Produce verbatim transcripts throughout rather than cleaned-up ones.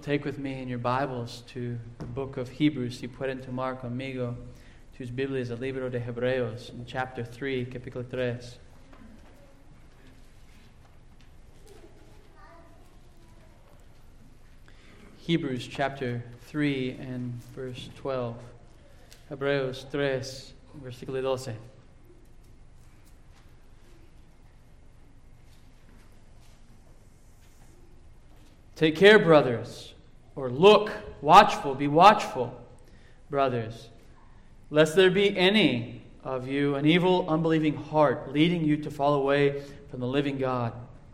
take with me in your Bibles to the book of Hebrews, si pueden tomar conmigo tus Biblias, el libro de Hebreos, in chapter three, capítulo tres. Hebrews chapter three and verse twelve. Hebreos tres, versículo doce. Take care, brothers, or look, watchful, be watchful, brothers, lest there be any of you an evil, unbelieving heart, leading you to fall away from the living God.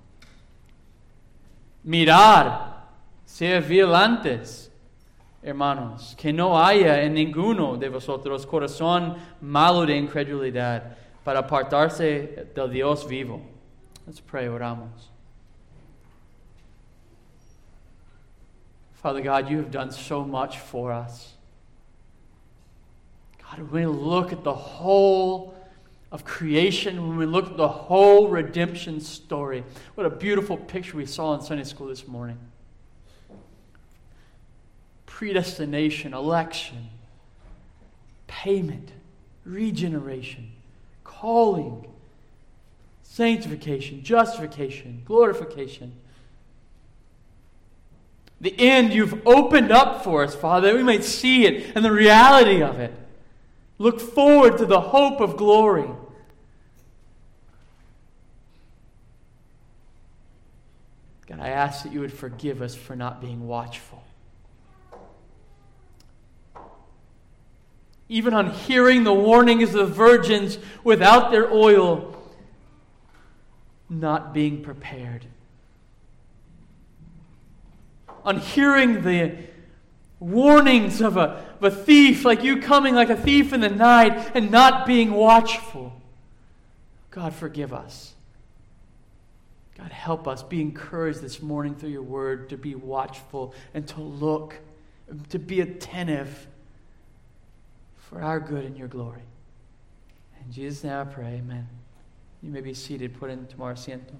Mirad, ser vigilantes, hermanos, que no haya en ninguno de vosotros corazón malo de incredulidad, para apartarse del Dios vivo. Let's pray, oramos. Father God, you have done so much for us. God, when we look at the whole of creation, when we look at the whole redemption story, what a beautiful picture we saw in Sunday school this morning. Predestination, election, payment, regeneration, calling, sanctification, justification, glorification. The end you've opened up for us, Father, that we might see it and the reality of it. Look forward to the hope of glory. God, I ask that you would forgive us for not being watchful. Even on hearing the warnings of the virgins without their oil, not being prepared. On hearing the warnings of a, of a thief, like you coming like a thief in the night and not being watchful. God, forgive us. God, help us be encouraged this morning through your word to be watchful and to look, to be attentive for our good and your glory. In Jesus' name I pray, amen. You may be seated, put in tomorrow asiento.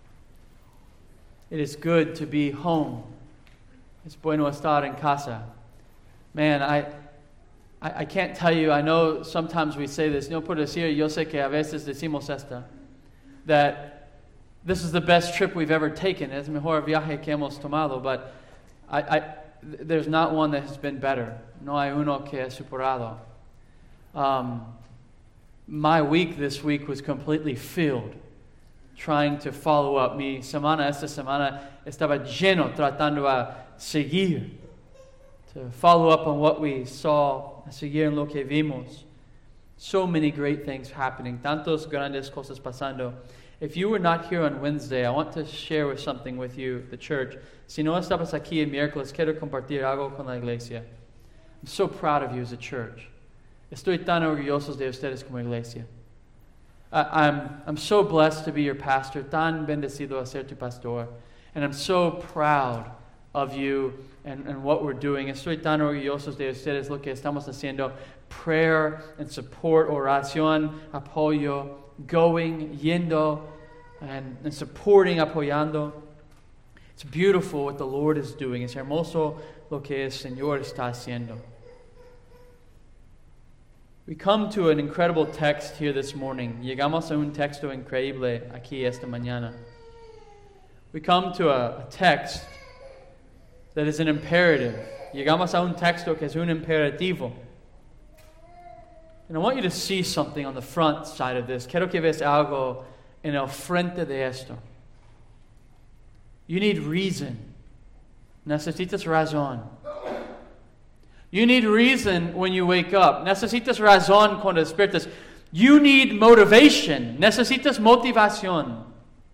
It is good to be home. Es bueno estar en casa. Man, I, I I can't tell you, I know sometimes we say this, no por decir, yo sé que a veces decimos esta, that this is the best trip we've ever taken. Es mejor viaje que hemos tomado, but I, I, there's not one that has been better. No hay uno que ha superado. Um, my week this week was completely filled trying to follow up. Mi semana, esta semana, estaba lleno tratando a seguir, to follow up on what we saw, a seguir en lo que vimos. So many great things happening, tantos grandes cosas pasando. If you were not here on Wednesday, I want to share with something with you, the church. Si no estabas aquí el miércoles, quiero compartir algo con la iglesia. I'm so proud of you as a church. Estoy tan orgulloso de ustedes como iglesia. I, I'm, I'm so blessed to be your pastor, tan bendecido a ser tu pastor, and I'm so proud of you and, and what we're doing. Estoy tan orgulloso de ustedes, lo que estamos haciendo. Prayer and support, oración, apoyo, going, yendo, and, and supporting, apoyando. It's beautiful what the Lord is doing. Es hermoso lo que el Señor está haciendo. We come to an incredible text here this morning. Llegamos a un texto increíble aquí esta mañana. We come to a, a text that is an imperative. Llegamos a un texto que es un imperativo. And I want you to see something on the front side of this. Quiero que veas algo en el frente de esto. You need reason. Necesitas razón. You need reason when you wake up. Necesitas razón cuando despiertas. You need motivation. Necesitas motivación.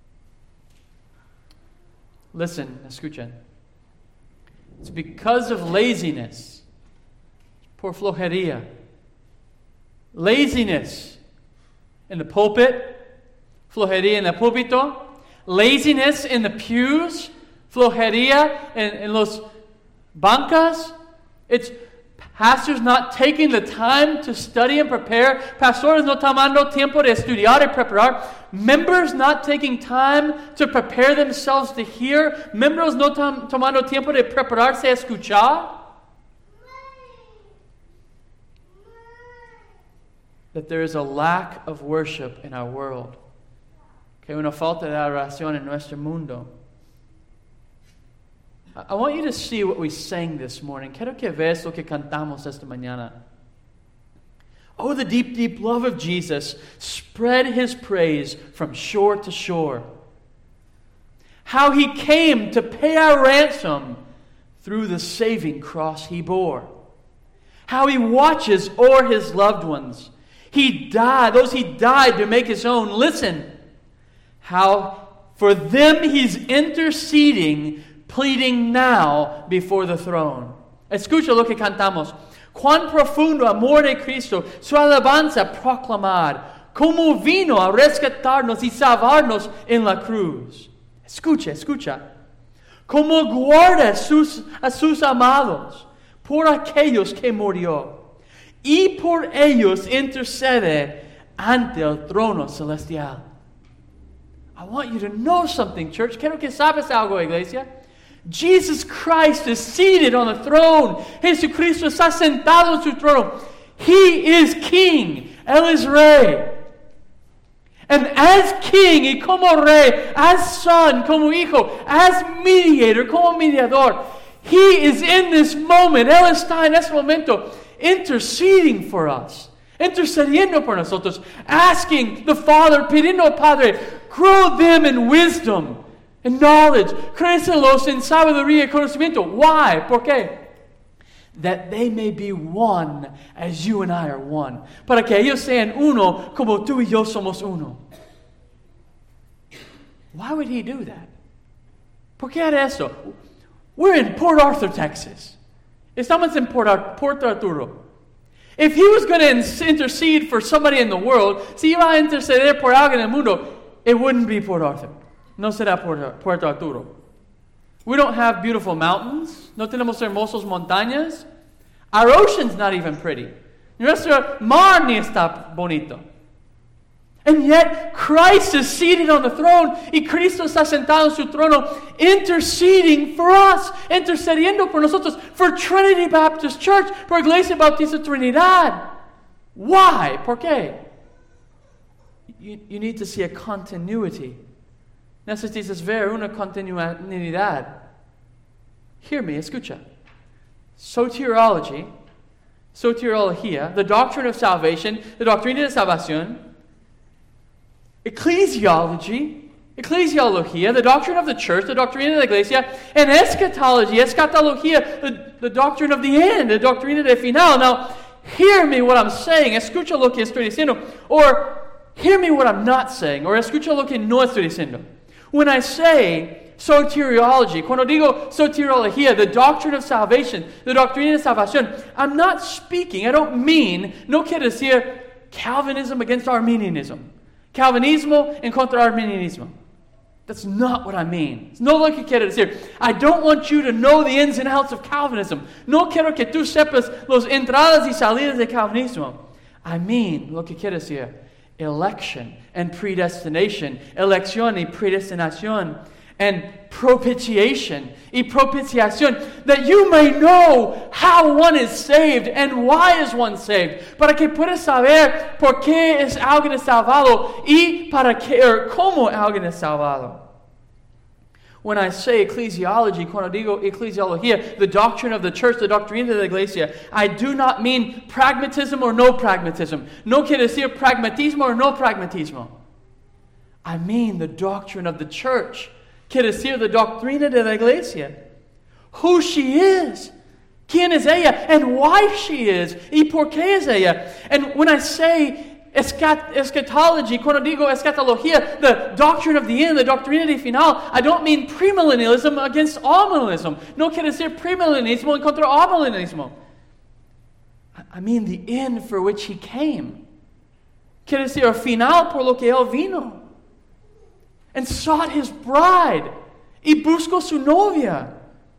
Listen, escuchen. It's because of laziness. Por flojería. Laziness in the pulpit. Flojería en el púlpito. Laziness in the pews. Flojería en, en los bancas. It's Pastors not taking the time to study and prepare. Pastores no tomando tiempo de estudiar y preparar. Members not taking time to prepare themselves to hear. Members no tom- tomando tiempo de prepararse a escuchar. That there is a lack of worship in our world. Que hay una falta de adoración en nuestro mundo. I want you to see what we sang this morning. Quiero que veas lo que cantamos esta mañana. Oh, the deep, deep love of Jesus spread His praise from shore to shore. How He came to pay our ransom through the saving cross He bore. How He watches o'er His loved ones. He died, those He died to make His own. Listen, how for them He's interceding, pleading now before the throne. Escucha lo que cantamos. Cuán profundo amor de Cristo, su alabanza proclamar, como vino a rescatarnos y salvarnos en la cruz. Escucha, escucha. Como guarda sus, a sus amados por aquellos que murió, y por ellos intercede ante el trono celestial. I want you to know something, church. Quiero que sabes algo, iglesia. Jesus Christ is seated on the throne. Jesucristo está sentado en su trono. He is King. Él es Rey. And as King y como Rey, as Son, como Hijo, as Mediator, como Mediador, He is in this moment. Él está en este momento interceding for us. Intercediendo por nosotros. Asking the Father, pidiendo al Padre, grow them in wisdom. In knowledge, crécelos en sabiduría y conocimiento. Why? ¿Por qué? That they may be one as you and I are one. Para que ellos sean uno como tú y yo somos uno. Why would He do that? ¿Por qué hará eso? We're in Port Arthur, Texas. Estamos en Port, Port Arturo. If He was going to intercede for somebody in the world, si iba a interceder por alguien en el mundo, it wouldn't be Port Arthur. No será Puerto Arturo. We don't have beautiful mountains. No tenemos hermosos montañas. Our ocean's not even pretty. Nuestro mar ni está bonito. And yet, Christ is seated on the throne. Y Cristo está sentado en su trono, interceding for us. Intercediendo por nosotros. For Trinity Baptist Church. Por Iglesia Bautista Trinidad. Why? ¿Por qué? You, you need to see a continuity. Necesitas ver una continuidad. Hear me, escucha. Soteriology, soteriología, the doctrine of salvation, the doctrina de salvación. Ecclesiology, ecclesiología, the doctrine of the church, the doctrina de la iglesia. And eschatology, eschatología, the, the doctrine of the end, the doctrina de final. Now, hear me what I'm saying. Escucha lo que estoy diciendo. Or, hear me what I'm not saying. Or, escucha lo que no estoy diciendo. When I say soteriology, cuando digo soteriología, the doctrine of salvation, the doctrina de salvación, I'm not speaking, I don't mean, no quiero decir Calvinism against Arminianism. Calvinismo en contra Arminianismo. That's not what I mean. It's no lo que quiero decir. I don't want you to know the ins and outs of Calvinism. No quiero que tú sepas las entradas y salidas de Calvinismo. I mean, lo que quiero decir, election and predestination, elección y predestinación, and propitiation y propitiación, that you may know how one is saved and why is one saved, para que puedas saber por qué es alguien salvado y para qué or cómo alguien es salvado. When I say ecclesiology, cuando digo ecclesiología, the doctrine of the church, the doctrina de la iglesia, I do not mean pragmatism or no pragmatism. No quiere decir pragmatismo or no pragmatismo. I mean the doctrine of the church. Quiere decir the doctrina de la iglesia. Who she is. ¿Quién es ella? And why she is. ¿Y por qué es ella? And when I say Escat- eschatology, cuando digo eschatología, the doctrine of the end, the doctrina de final, I don't mean premillennialism against amillennialism. No quiere decir premillennialismo en contra amillennialismo. I mean the end for which He came. Quiere decir el final por lo que Él vino. And sought His bride. Y buscó su novia.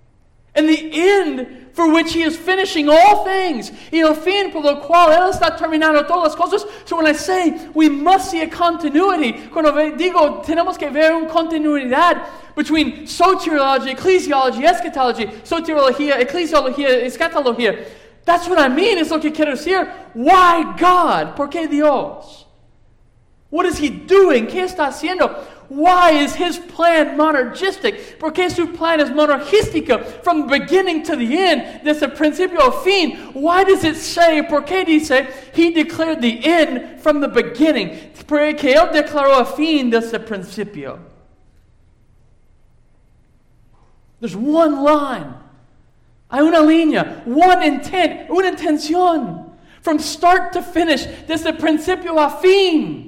And the end for which He is finishing all things. Y el fin por lo cual Él está terminando todas las cosas. So when I say we must see a continuity, cuando digo tenemos que ver una continuidad between soteriology, ecclesiology, eschatology, soteriología, ecclesiología, eschatología, that's what I mean. Es lo que quiero decir. Why God? ¿Por qué Dios? What is He doing? ¿Qué está haciendo? Why is His plan monergistic? ¿Por qué su plan es monergístico from the beginning to the end? Desde el principio al fin. Why does it say? ¿Por qué dice? He declared the end from the beginning. Porque Él declaró el fin desde el principio. There's one line. Hay una línea. One intent. Una intención. From start to finish. Desde el principio a fin.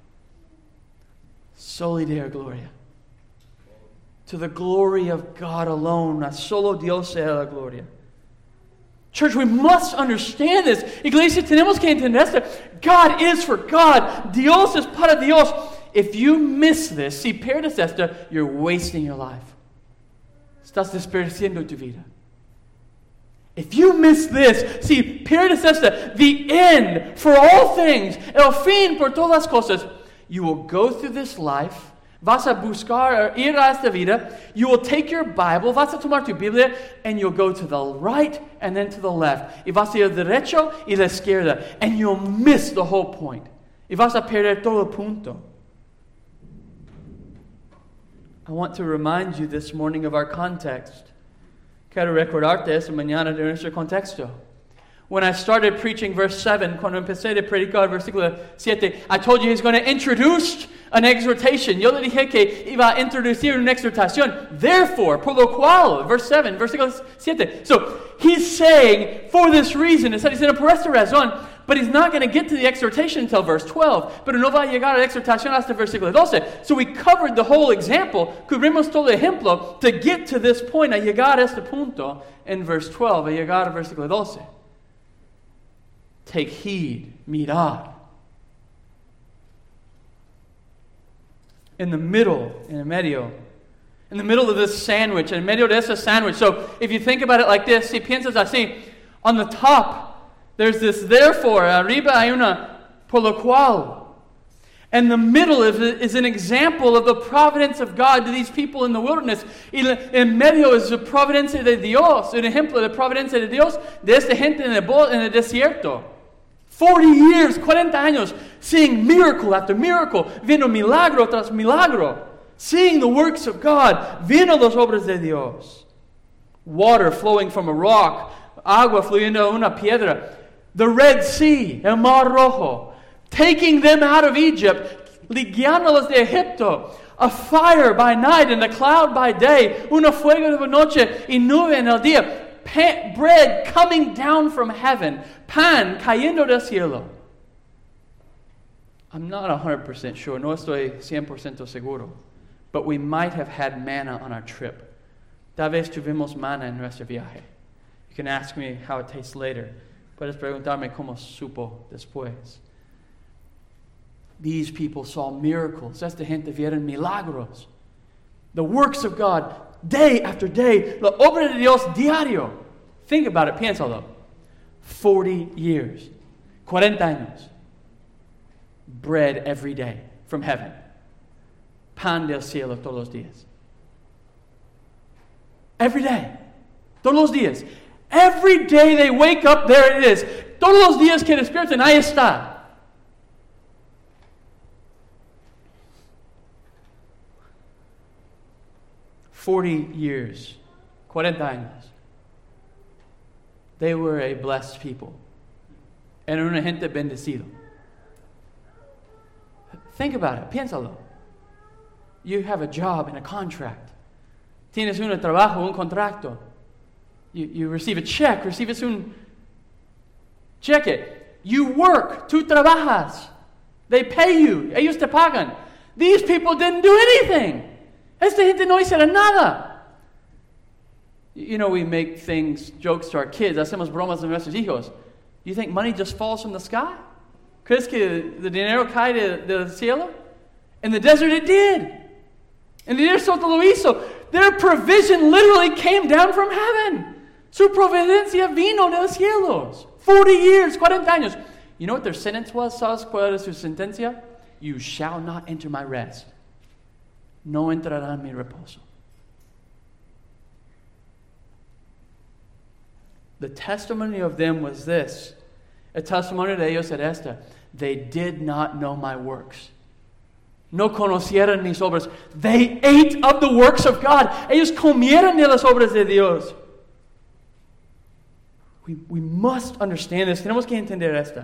Soli Deo Gloria. To the glory of God alone. A solo Dios sea la gloria. Church, we must understand this. Iglesia, tenemos que entender esto. God is for God. Dios es para Dios. If you miss this, si pierdes esto, you're wasting your life. Estás desperdiciando tu vida. If you miss this, si pierdes esto, the end for all things, el fin por todas las cosas, you will go through this life, vas a buscar, ir a esta vida, you will take your Bible, vas a tomar tu Biblia, and you'll go to the right and then to the left. Y vas a ir derecho y la izquierda, and you'll miss the whole point. Y vas a perder todo el punto. I want to remind you this morning of our context. Quiero recordarte esta mañana de nuestro contexto. When I started preaching verse seven, cuando empecé de predicar versículo siete, I told you He's going to introduce an exhortation. Yo le dije que iba a introducir una exhortación. Therefore, por lo cual, verse seven, versículo siete. So, He's saying, for this reason, está diciendo por esta razón, but He's not going to get to the exhortation until verse twelve. Pero no va a llegar a la exhortación hasta versículo doce. So we covered the whole example, cubrimos todo el ejemplo, to get to this point, a llegar a este punto, in verse twelve, a llegar a versículo doce. Take heed, mirad. In the middle, in the medio, in the middle of this sandwich, en medio de ese sandwich. So if you think about it like this, si piensas así, on the top, there's this therefore, arriba hay una por lo cual. And the middle is, is an example of the providence of God to these people in the wilderness. Y en medio es la providencia de Dios, un ejemplo de providencia de Dios de esta gente en el, en el desierto. forty years, cuarenta años, seeing miracle after miracle, viendo milagro tras milagro, seeing the works of God, viendo las obras de Dios. Water flowing from a rock, agua fluyendo de una piedra, the Red Sea, el Mar Rojo, taking them out of Egypt, guiándolos de Egipto, a fire by night and a cloud by day, una fuego de noche y nube en el día. Pan, bread coming down from heaven. Pan cayendo del cielo. I'm not one hundred percent sure. No estoy cien por ciento seguro. But we might have had manna on our trip. Tal vez tuvimos manna en nuestro viaje. You can ask me how it tastes later. Puedes preguntarme cómo supo después. These people saw miracles. Esta gente vieron milagros. The works of God. Day after day, la obra de Dios diario. Think about it, piénsalo. forty years, cuarenta años. Bread every day from heaven. Pan del cielo todos los días. Every day. Todos los días. Every day they wake up, there it is. Todos los días que despiertan, ahí está. Forty years, cuarenta años. They were a blessed people. Era una gente bendecido. Think about it, piénsalo. You have a job and a contract. Tienes un trabajo, un contrato. You, you receive a check, recibes un cheque. You work, tú trabajas. They pay you, ellos te pagan. These people didn't do anything. Esta gente no hiciera nada. You know, we make things, jokes to our kids. Hacemos bromas a nuestros hijos. You think money just falls from the sky? ¿Crees que el dinero cae de, del cielo? In the desert it did. En el desierto lo hizo. Their provision literally came down from heaven. Su providencia vino de los cielos. Forty years, cuarenta años. You know what their sentence was? ¿Sabes cuál era su sentencia? You shall not enter my rest. No entrarán en mi reposo. The testimony of them was this. El testimonio de ellos era esta. They did not know my works. No conocieron mis obras. They ate of the works of God. Ellos comieron de las obras de Dios. We, we must understand this. Tenemos que entender esta.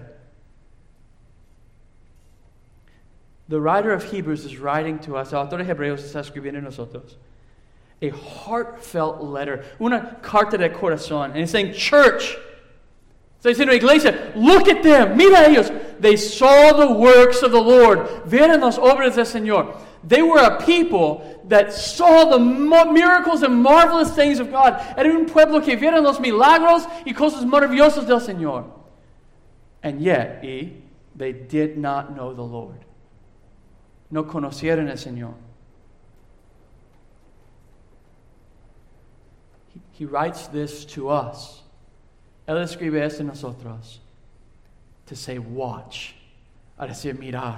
The writer of Hebrews is writing to us. El autor de Hebreos está escribiendo a nosotros. A heartfelt letter. Una carta de corazón. And he's saying, church. Está diciendo, iglesia, look at them. Mira ellos. They saw the works of the Lord. Vieron las obras del Señor. They were a people that saw the miracles and marvelous things of God. Era un pueblo que vieron los milagros y cosas maravillosas del Señor. And yet, y, they did not know the Lord. No conocieron al Señor. He, he writes this to us. Él escribe esto a nosotros. To say, watch. A decir, mirar.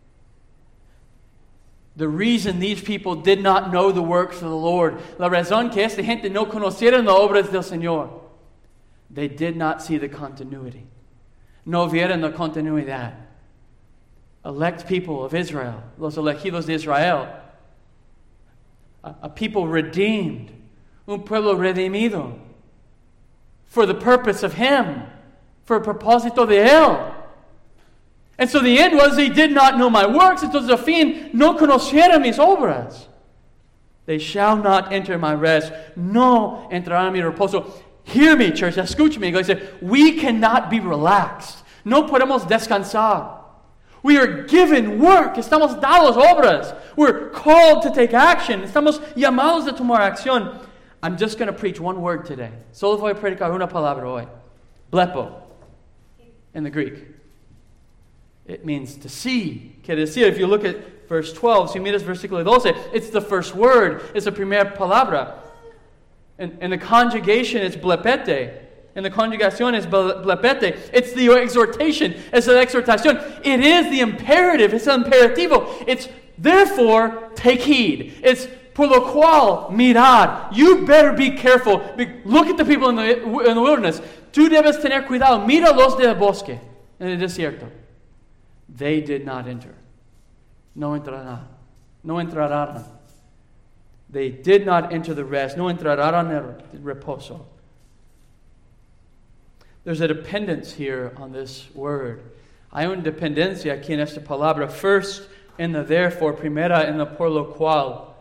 The reason these people did not know the works of the Lord, la razón que esta gente no conocieron las obras del Señor, they did not see the continuity. No vieron la continuidad. Elect people of Israel, los elegidos de Israel, a, a people redeemed, un pueblo redimido, for the purpose of Him, for el propósito de Él. And so the end was, they did not know my works. Entonces, al fin, no conocieron mis obras. They shall not enter my rest. No entrarán en mi reposo. Hear me, church. Escúchame, iglesia. We cannot be relaxed. No podemos descansar. We are given work. Estamos dados obras. We're called to take action. Estamos llamados a tomar acción. I'm just going to preach one word today. Solo voy a predicar una palabra hoy. Blepo. In the Greek. It means to see. Quiere decir, if you look at verse twelve, si miras versículo doce, it's the first word. It's the primera palabra. And, and the conjugation is blepete. And the conjugación is blepete. It's the exhortation. It's the exhortación. It is the imperative. It's el imperativo. It's therefore take heed. It's por lo cual mirad. You better be careful. Look at the people in the, in the wilderness. Tú debes tener cuidado. Mira los del bosque en el desierto. They did not enter. No entrarán. No entrarán. They did not enter the rest. No entrarán el reposo. There's a dependence here on this word. Hay una dependencia aquí en esta palabra. First in the therefore, primera in the por lo cual.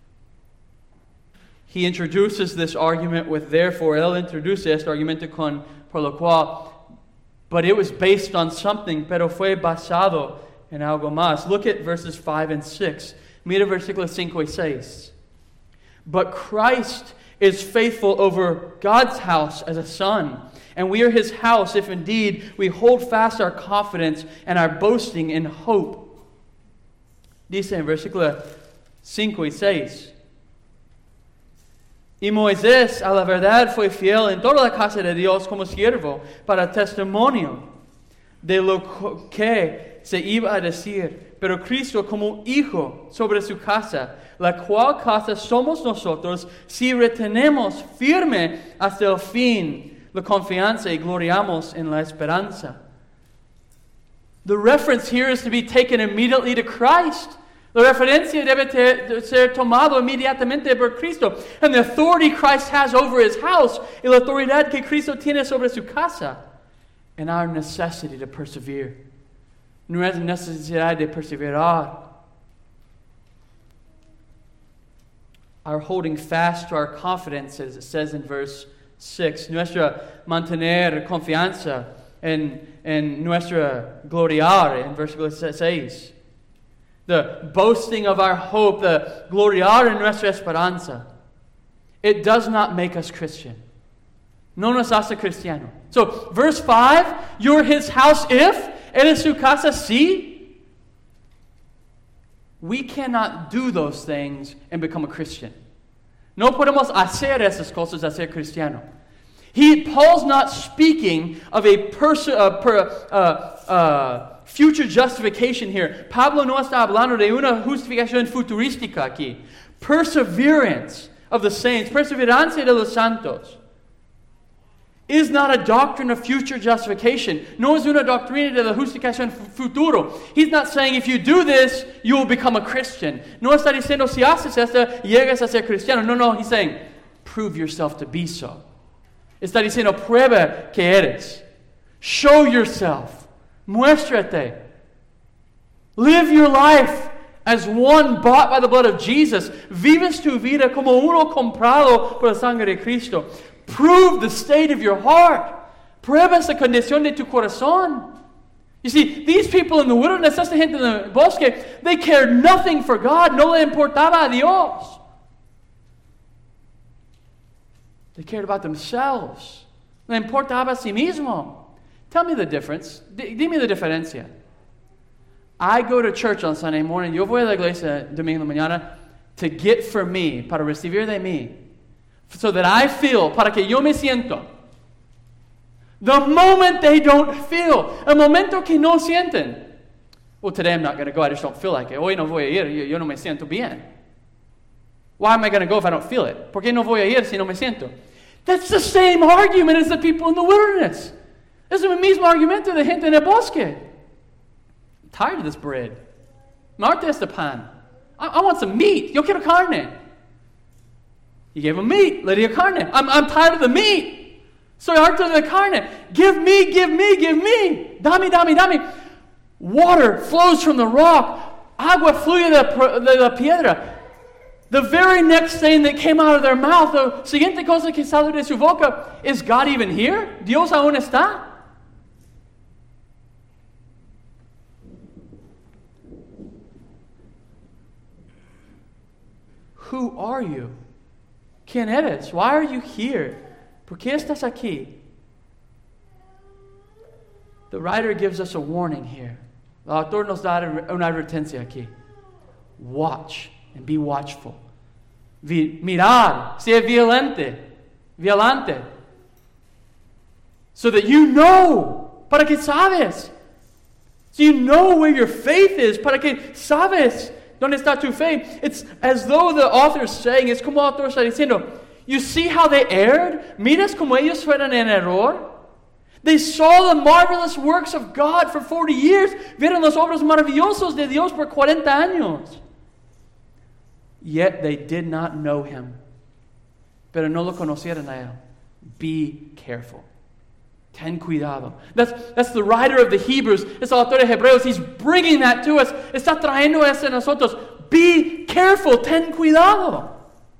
He introduces this argument with therefore. Él introduce este argumento con por lo cual. But it was based on something, pero fue basado en algo más. Look at verses five and six. Mira versículos cinco y seis. But Christ is faithful over God's house as a son, and we are His house if indeed we hold fast our confidence and our boasting in hope. Dice en versículo cinco y seis. Y Moisés, a la verdad, fue fiel en toda la casa de Dios como siervo para testimonio de lo que se iba a decir. Pero Cristo como hijo sobre su casa, la cual casa somos nosotros si retenemos firme hasta el fin la confianza y gloriamos en la esperanza. The reference here is to be taken immediately to Christ. La referencia debe ter, ser tomado inmediatamente por Cristo. And the authority Christ has over His house, y la autoridad que Cristo tiene sobre su casa, and our necessity to persevere. Nuestra necesidad de perseverar. Our holding fast to our confidence, as it says in verse six. Nuestra mantener confianza en, en nuestra gloriar, in versículo seis. The boasting of our hope, the gloriar en nuestra esperanza. It does not make us Christian. No nos hace cristiano. So, verse five, you're His house if, eres su casa si. We cannot do those things and become a Christian. No podemos hacer esas cosas a ser cristiano. He, Paul's not speaking of a pers- uh, per, uh, uh, future justification here. Pablo no está hablando de una justificación futurística aquí. Perseverance of the saints, perseverancia de los santos, is not a doctrine of future justification. No es una doctrina de la justificación futuro. He's not saying if you do this, you will become a Christian. No está diciendo si haces esto, llegas a ser cristiano. No, no, he's saying prove yourself to be so. Está diciendo prueba que eres. Show yourself. Muéstrate. Live your life as one bought by the blood of Jesus. Vives tu vida como uno comprado por la sangre de Cristo. Prove the state of your heart. Prueba esa condición de tu corazón. You see, these people in the wilderness, esta gente en el bosque, they cared nothing for God. No le importaba a Dios. They cared about themselves. Le importaba a sí mismo. Tell me the difference. D- dime la diferencia. I go to church on Sunday morning. Yo voy a la iglesia domingo en la mañana to get for me, para recibir de mí. So that I feel, para que yo me siento. The moment they don't feel, el momento que no sienten. Well, today I'm not going to go, I just don't feel like it. Hoy no voy a ir, yo, yo no me siento bien. Why am I going to go if I don't feel it? ¿Por qué no voy a ir si no me siento? That's the same argument as the people in the wilderness. Es el mismo argumento de gente en el bosque. I'm tired of this bread. Me harta este pan. I, I want some meat. Yo quiero carne. He gave him meat. Le dio carne. I'm, I'm tired of the meat. Soy harto de la carne. Give me, give me, give me. Dame, dame, dame. Water flows from the rock. Agua fluye de, de la piedra. The very next thing that came out of their mouth, the siguiente cosa que salió de su boca, is God even here? Dios aún está? Who are you? ¿Quién eres? Why are you here? ¿Por qué estás aquí? The writer gives us a warning here. El autor nos da una advertencia aquí. Watch and be watchful. Vi- mirar, ser violente, violante. So that you know, para que sabes. So you know where your faith is, para que sabes dónde está tu fe. It's as though the author is saying, es como el autor está diciendo, you see how they erred? Miras como ellos fueron en error? They saw the marvelous works of God for forty years. Vieron las obras maravillosas de Dios por cuarenta años. Yet they did not know Him. Pero no lo conocieron a Él. Be careful. Ten cuidado. That's, that's the writer of the Hebrews. Es el autor de Hebreos. He's bringing that to us. Está trayendo eso a nosotros. Be careful. Ten cuidado.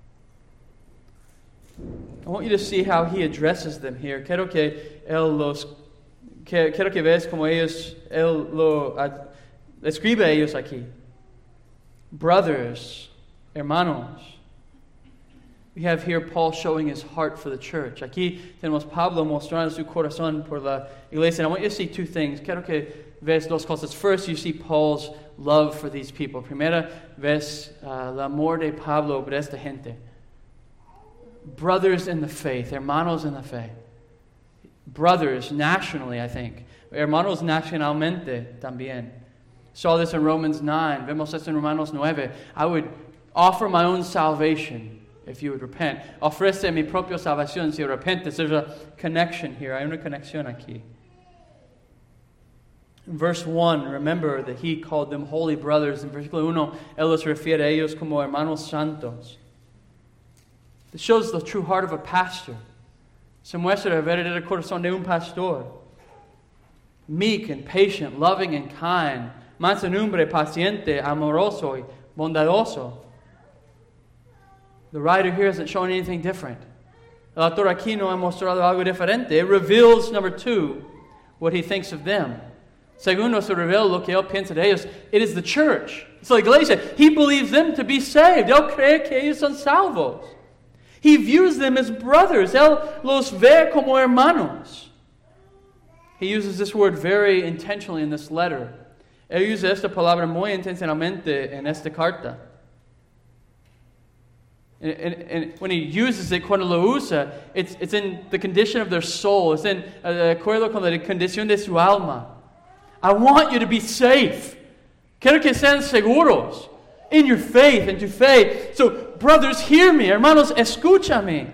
I want you to see how he addresses them here. Quiero que él los, que, quiero que veas como ellos, él lo ad, escribe a ellos aquí. Brothers, hermanos. We have here Paul showing his heart for the church. Aquí tenemos Pablo mostrando su corazón por la iglesia. And I want you to see two things. Quiero que ves dos cosas. First, you see Paul's love for these people. Primera, ves uh, el amor de Pablo por esta gente. Brothers in the faith, hermanos in the faith. Brothers nationally, I think. Hermanos nacionalmente también. Saw this in Romans nine. Vemos esto en Romanos nueve. I would offer my own salvation if you would repent. Ofrece mi propia salvación si arrepientes. There's a connection here. Hay una conexión aquí. In verse one, remember that he called them holy brothers. En versículo uno, él los refiere a ellos como hermanos santos. This shows the true heart of a pastor. Se muestra el verdadero corazón de un pastor. Meek and patient, loving and kind. Mansedumbre, paciente, amoroso y bondadoso. The writer here isn't showing anything different. El autor aquí no ha mostrado algo diferente. It reveals, number two, what he thinks of them. Segundo, se revela lo que él piensa de ellos. It is the church. It's la iglesia. He believes them to be saved. Él cree que ellos son salvos. He views them as brothers. Él los ve como hermanos. He uses this word very intentionally in this letter. Él usa esta palabra muy intencionalmente en esta carta. And, and, and when he uses it, cuando lo usa, it's, it's in the condition of their soul. It's in uh, de acuerdo con la condición de su alma. I want you to be safe. Quiero que sean seguros in your faith and to faith. So, brothers, hear me. Hermanos, escúchame.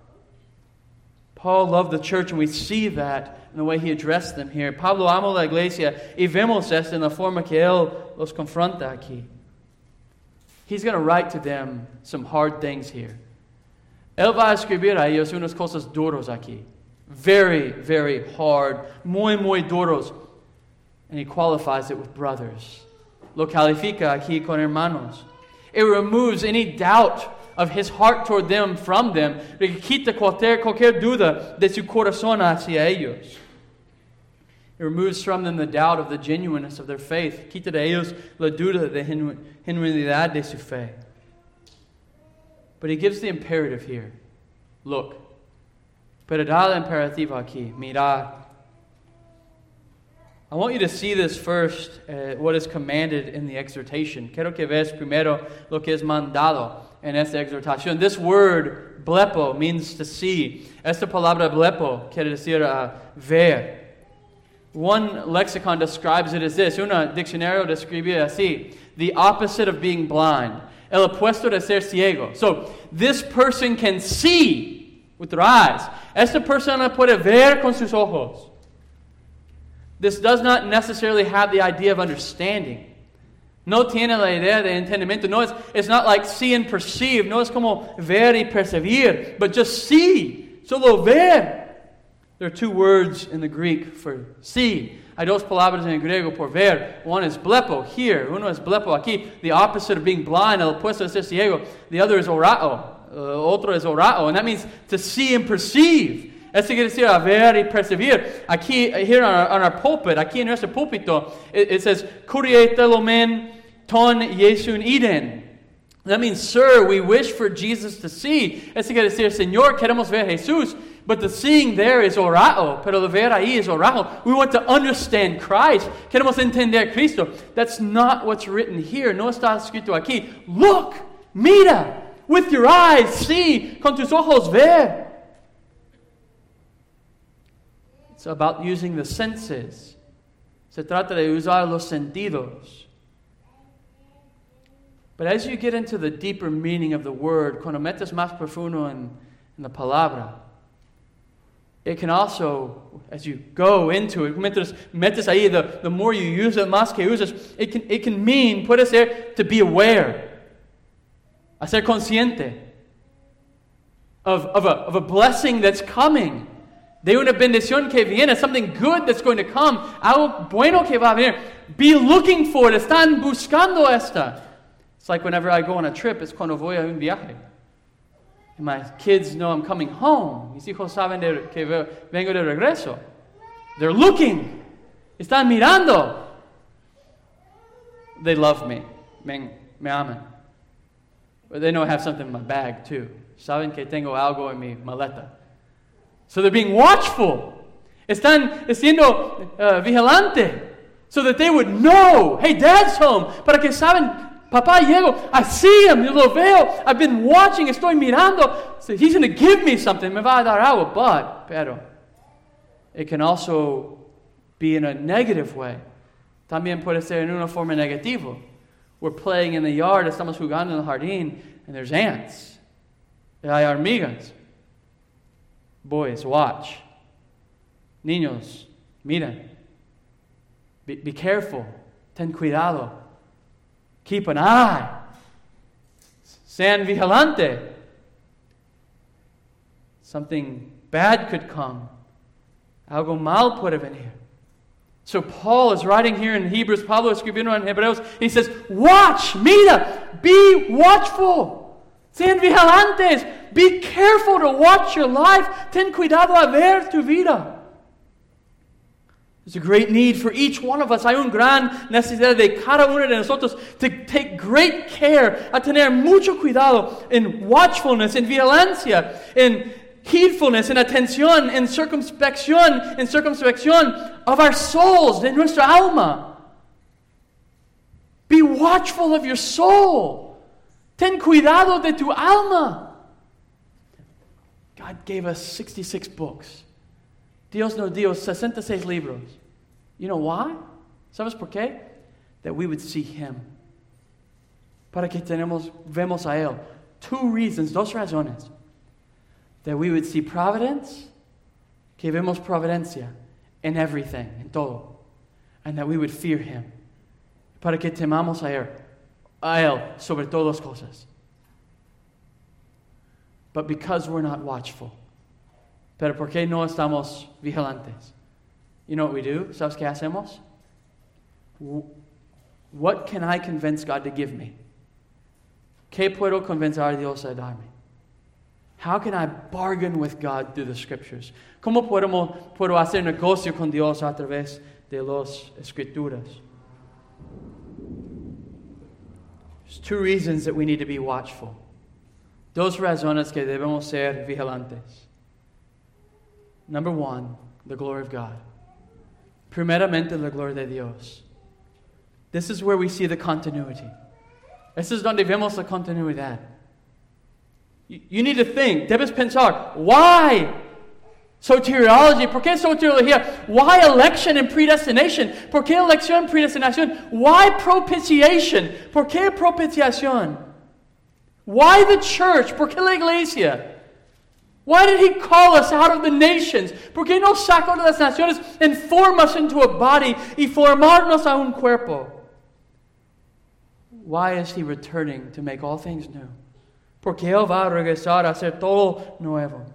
Paul loved the church, and we see that in the way he addressed them here. Pablo amó la iglesia, y vemos esto en la forma que él los confronta aquí. He's going to write to them some hard things here. Él va a escribir a ellos unas cosas duros aquí. Very, very hard. Muy, muy duros. And he qualifies it with brothers. Lo califica aquí con hermanos. It removes any doubt of his heart toward them from them. Quita cualquier, cualquier duda de su corazón hacia ellos. It removes from them the doubt of the genuineness of their faith. Quita de ellos la duda de genu- genuinidad de su fe. But he gives the imperative here. Look. Pero da el imperativo aquí. Mirad. I want you to see this first, uh, what is commanded in the exhortation. Quiero que veas primero lo que es mandado en esta exhortación. This word, blepo, means to see. Esta palabra blepo quiere decir uh, ver. One lexicon describes it as this. Un diccionario describe así. The opposite of being blind. El opuesto de ser ciego. So, this person can see with their eyes. Esta persona puede ver con sus ojos. This does not necessarily have the idea of understanding. No tiene la idea de entendimiento. No, it's, it's not like see and perceive. No es como ver y percibir. But just see. Solo ver. There are two words in the Greek for see. Hay dos palabras en el griego por ver. One is blepo, here. Uno es blepo, aquí. The opposite of being blind, el opuesto de ser ciego. The other is orao. Uh, otro es orao. And that means to see and perceive. Eso quiere decir a ver y percibir. Aquí, here on our, on our pulpit, aquí en nuestro púlpito, it, it says, Kyrie telomen ton Jesun iden. That means, sir, we wish for Jesus to see. Eso quiere decir, Señor, queremos ver a Jesús. But the seeing there is orao. Pero the ver ahí es orao. We want to understand Christ. Queremos entender Cristo. That's not what's written here. No está escrito aquí. Look, mira, with your eyes, see, con tus ojos ver. It's about using the senses. Se trata de usar los sentidos. But as you get into the deeper meaning of the word, cuando metes más profundo en, en la palabra, it can also, as you go into it, metes, metes ahí, the, the more you use it, más que usas, it can, it can mean, puede ser, to be aware, a ser consciente of, of, a, of a blessing that's coming. De una bendición que viene, something good that's going to come, algo bueno que va a venir. Be looking for it. Están buscando esta. It's like whenever I go on a trip, it's cuando voy a un viaje. And my kids know I'm coming home. Mis hijos saben de, que vengo de regreso. They're looking. Están mirando. They love me. Me, me aman. But they know I have something in my bag too. Saben que tengo algo en mi maleta. So they're being watchful. Están siendo uh, vigilante. So that they would know, hey, Dad's home. Para que saben, papá llegó. I see him, yo lo veo. I've been watching, estoy mirando. So he's going to give me something. Me va a dar algo. But, pero, it can also be in a negative way. También puede ser en una forma negativa. We're playing in the yard, estamos jugando en el jardín, and there's ants. Y hay hormigas. Boys, watch. Niños, miren. Be, be careful. Ten cuidado. Keep an eye. Sean vigilante. Something bad could come. Algo mal puede venir. So Paul is writing here in Hebrews. Pablo escribiendo en Hebreos. He says, watch, mira, be watchful. Sean vigilantes. Be careful to watch your life. Ten cuidado a ver tu vida. There's a great need for each one of us. Hay un gran necesidad de cada uno de nosotros to take great care, a tener mucho cuidado in watchfulness, in vigilancia, in heedfulness, in atención, in circumspección, in circumspección of our souls, de nuestra alma. Be watchful of your soul. Ten cuidado de tu alma. God gave us sixty-six books. Dios nos dio sesenta y seis libros. You know why? ¿Sabes por qué? That we would see Him. Para que tenemos, vemos a Él. Two reasons, dos razones. That we would see providence, que vemos providencia in everything, en todo. And that we would fear Him. Para que temamos a Él, a Él sobre todas las cosas. But because we're not watchful. Pero ¿por qué no estamos vigilantes? You know what we do? ¿Sabes qué hacemos? What can I convince God to give me? ¿Qué puedo convencer a Dios a darme? How can I bargain with God through the Scriptures? ¿Cómo podemos, puedo hacer negocio con Dios a través de las Escrituras? There's two reasons that we need to be watchful. Dos razones que debemos ser vigilantes. Number one, the glory of God. Primeramente, la gloria de Dios. This is where we see the continuity. This is donde vemos la continuidad. You, you need to think, debes pensar, why soteriology? ¿Por qué soteriología? Why election and predestination? ¿Por qué elección y predestinación? Why propitiation? ¿Por qué propitiación? Why the church? ¿Por qué la iglesia? Why did He call us out of the nations? ¿Por qué nos sacó de las naciones and form us into a body y formarnos a un cuerpo? Why is He returning to make all things new? Porque Él va a regresar a hacer todo nuevo.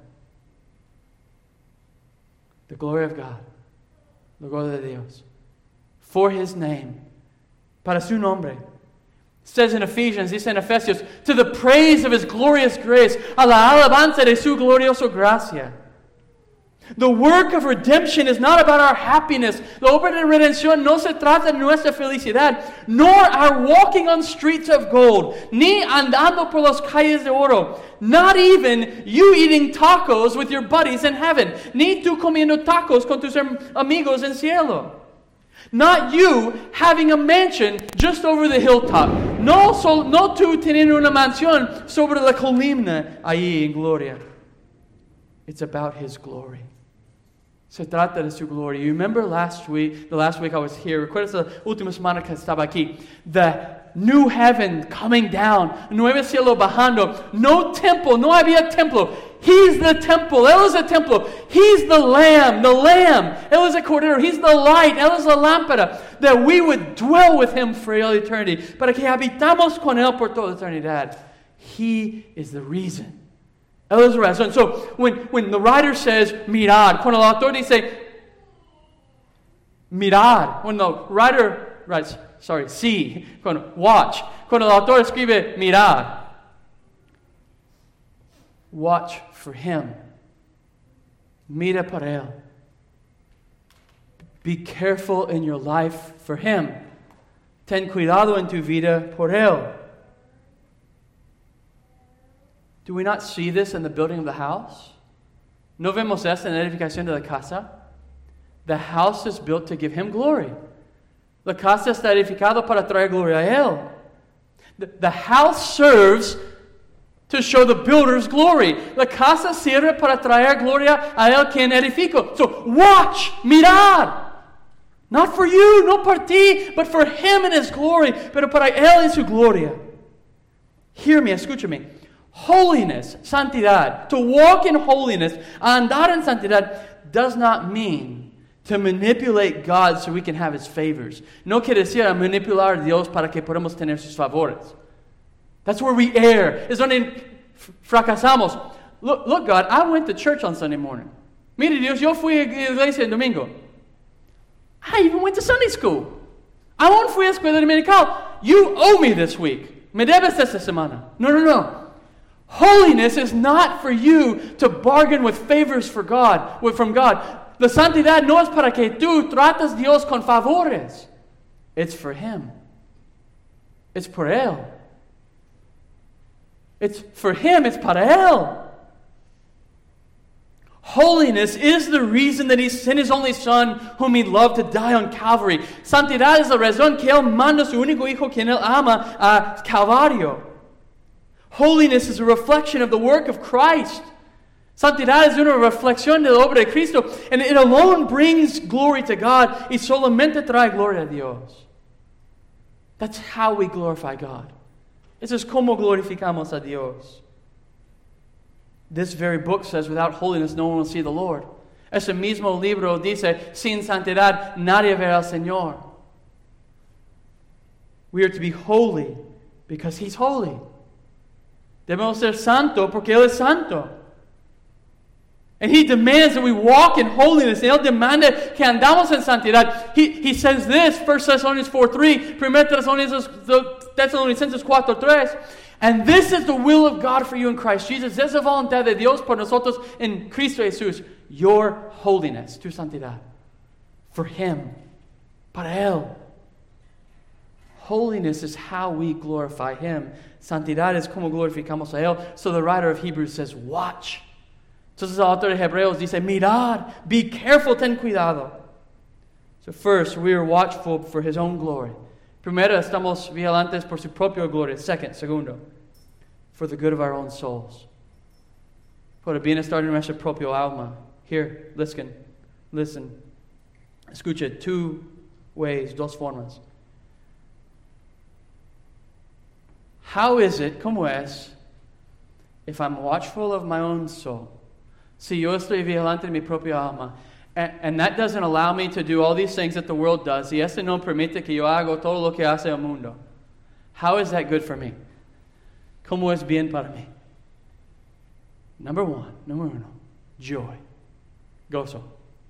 The glory of God. La gloria de Dios. For His name. Para su nombre. It says in Ephesians, dice en Efesios, to the praise of His glorious grace, a la alabanza de su gloriosa gracia. The work of redemption is not about our happiness. La obra de redención no se trata de nuestra felicidad, nor our walking on streets of gold, ni andando por las calles de oro, not even you eating tacos with your buddies in heaven, ni tú comiendo tacos con tus amigos en cielo. Not you having a mansion just over the hilltop. No, so, no tú teniendo una mansión sobre la colina allí en gloria. It's about His glory. Se trata de su gloria. You remember last week, the last week I was here, recuerdas la última semana que estaba aquí, the new heaven coming down, nuevo cielo bajando, no temple, no había templo. He's the temple, Él es el templo. He's the lamb, the lamb. Él es el cordero, He's the light, Él es la lámpara. That we would dwell with Him for all eternity. Para que habitamos con Él por toda eternidad. He is the reason. Él es la razón. So when, when the writer says mirar, cuando el autor dice mirar, when the writer writes, sorry, see, cuando, watch, cuando el autor escribe mirar, watch for Him. Mira por Él. Be careful in your life for Him. Ten cuidado en tu vida por Él. Do we not see this in the building of the house? ¿No vemos esto en la edificación de la casa? The house is built to give Him glory. La casa está edificada para traer gloria a Él. The, the house serves to show the builder's glory. La casa sirve para traer gloria a Él quien edificó. So watch, mirar. Not for you, no por ti, but for Him and His glory. Pero para Él y su gloria. Hear me, escúchame. Holiness, santidad, to walk in holiness, andar en santidad, does not mean to manipulate God so we can have His favors. No quiere decir a manipular a Dios para que podamos tener sus favores. That's where we err. Es donde fracasamos. Look, look, God, I went to church on Sunday morning. Mire, Dios, yo fui a la iglesia el domingo. I even went to Sunday school. I aún fui a escuela dominical. You owe me this week. Me debes esta semana. No, no, no. Holiness is not for you to bargain with favors for God, with, from God. La santidad no es para que tú tratas Dios con favores. It's for Him. It's por Él. It's for Him. It's para Él. Holiness is the reason that He sent His only Son, whom He loved, to die on Calvary. Santidad es la razón que Él manda a su único Hijo, quien Él ama, a Calvario. Holiness is a reflection of the work of Christ. Santidad es una reflexión de la obra de Cristo. And it alone brings glory to God. Y solamente trae gloria a Dios. That's how we glorify God. Eso es como glorificamos a Dios. This very book says, without holiness, no one will see the Lord. Ese mismo libro dice, sin santidad, nadie verá al Señor. We are to be holy because He's holy. Debemos ser santo porque Él es santo. And He demands that we walk in holiness. And Él demanda que andamos en santidad. He, he says this, First Thessalonians four three, First Thessalonicenses four three, and this is the will of God for you in Christ Jesus. Es la voluntad de Dios por nosotros en Cristo Jesús. Your holiness, tu santidad. For Him. Para Él. Holiness is how we glorify Him. Santidad es como glorificamos a Él. So the writer of Hebrews says, watch. Entonces el autor de Hebreos dice, mirad, be careful, ten cuidado. So first, we are watchful for His own glory. Primero, estamos vigilantes por su propia gloria. Second, segundo, for the good of our own souls. Por el bienestar de nuestra propia alma. Here, listen, listen. Escuche, two ways, dos formas. How is it, como es, if I'm watchful of my own soul? Si yo estoy vigilante de mi propia alma, and, and that doesn't allow me to do all these things that the world does, y este no permite que yo haga todo lo que hace el mundo. How is that good for me? ¿Cómo es bien para mí? Number one, número uno, joy, gozo.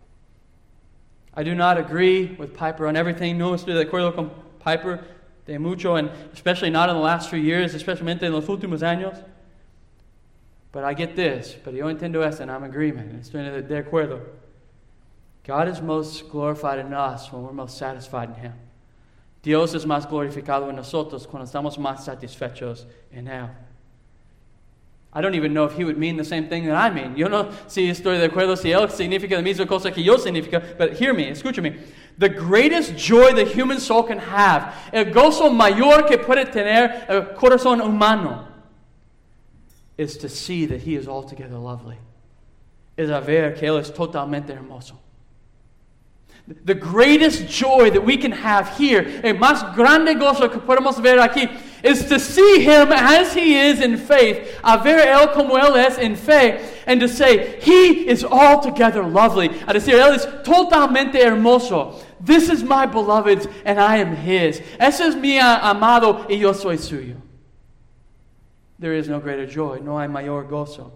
I do not agree with Piper on everything. No estoy de acuerdo con Piper de mucho, and especially not in the last few years, especialmente en los últimos años. But I get this, pero yo entiendo esto, and I'm in agreement. Estoy de acuerdo. God is most glorified in us when we're most satisfied in Him. Dios es más glorificado en nosotros cuando estamos más satisfechos en Él. I don't even know if He would mean the same thing that I mean. Yo no si estoy de acuerdo si Él significa la misma cosa que yo significa, but hear me, escúchame. The greatest joy the human soul can have, el gozo mayor que puede tener el corazón humano, is to see that He is altogether lovely. Es a ver que Él es totalmente hermoso. The greatest joy that we can have here, el más grande gozo que podemos ver aquí, is to see Him as He is in faith, a ver Él como Él es en fe, and to say, He is altogether lovely. A decir, Él es totalmente hermoso. This is my beloved, and I am His. Ese es mi amado, y yo soy suyo. There is no greater joy, no hay mayor gozo.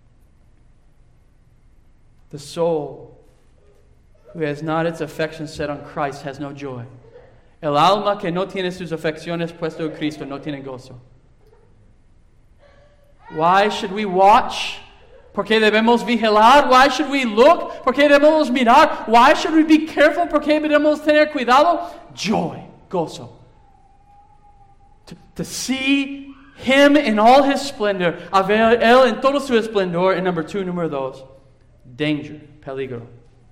The soul who has not its affection set on Christ has no joy. El alma que no tiene sus afecciones puesto en Cristo no tiene gozo. Why should we watch? ¿Por qué debemos vigilar? Why should we look? ¿Por qué debemos mirar? Why should we be careful? ¿Por qué debemos tener cuidado? Joy, gozo. To, to see Him in all His splendor, a ver Él en todo su esplendor. And number two, número dos, danger, peligro.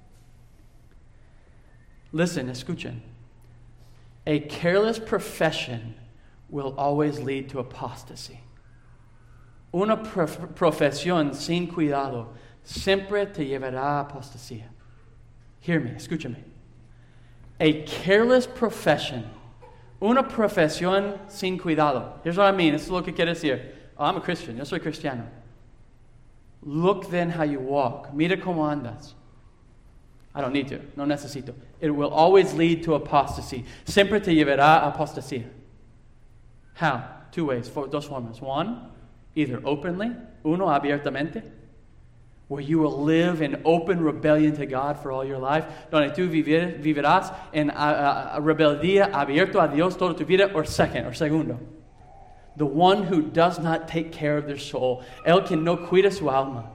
Listen, escuchen. A careless profession will always lead to apostasy. Una prof- profesión sin cuidado siempre te llevará a apostasía. Hear me, escúchame. A careless profession, una profesión sin cuidado. Here's what I mean. This is lo que quiere decir. Oh, I'm a Christian. Yo soy cristiano. Look then how you walk. Mira cómo andas. I don't need to. No necesito. It will always lead to apostasy. Siempre te llevará a apostasía. How? Two ways. For, dos formas. One, either openly, uno abiertamente, where you will live in open rebellion to God for all your life, donde tú vivir, vivirás en a, a, a rebeldía abierto a Dios toda tu vida, or second, or segundo, the one who does not take care of their soul, el que no cuida su alma.